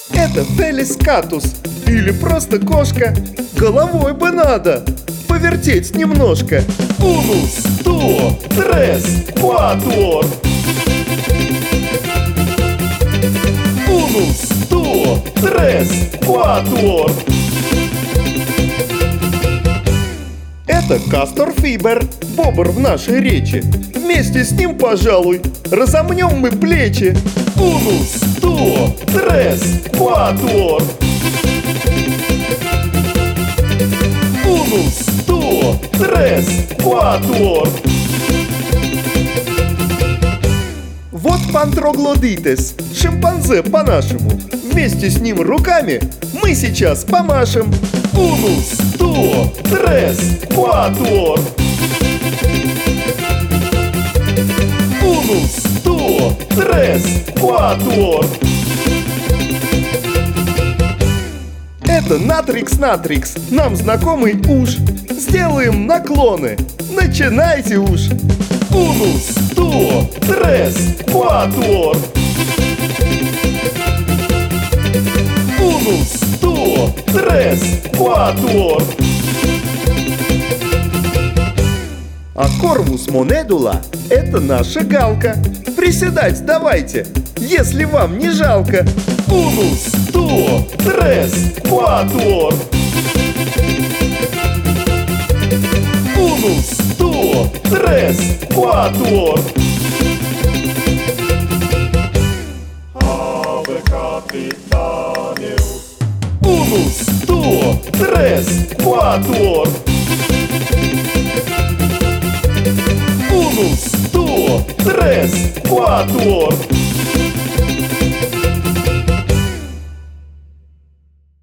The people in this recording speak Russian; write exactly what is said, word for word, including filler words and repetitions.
Это Фелис Катус или просто кошка. Головой бы надо повертеть немножко. Унус, дуо, трес, кватуор. Унус, дуо, трес, кватуор. Это Кастор Фибер, бобр в нашей речи. Вместе с ним, пожалуй, разомнем мы плечи. Унус, дуо, трес, кватуор. Унус, дуо, трес, кватуор. Вот Пантроглодитес, шимпанзе по-нашему. Вместе с ним руками мы сейчас помашем. Унус, дуо, трес, кватуор. Унус, дуо, трес, кватуор. Это Натрикс Натрикс, нам знакомый уж. Сделаем наклоны, начинайте уж. Унус, дуо, трес, кватуор. Унус, дуо, трес, кватуор. А Корвус Монедула – это наша галка. Приседать давайте, если вам не жалко. Унус, дуо, трес, кватуор. Унус, дуо, трес, кватуор. Ave Capitaneus. Унус, дуо, трес, кватуор. Унус, дуо, трес, кватуор.